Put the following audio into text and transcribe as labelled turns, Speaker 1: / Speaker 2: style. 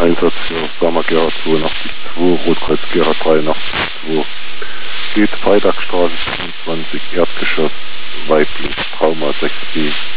Speaker 1: Einsatz für Sama Gera 82-2, Rotkreuz Gera 83-2. Geht Freitagstraße 25, Erdgeschoss, Weibling, Trauma 6B.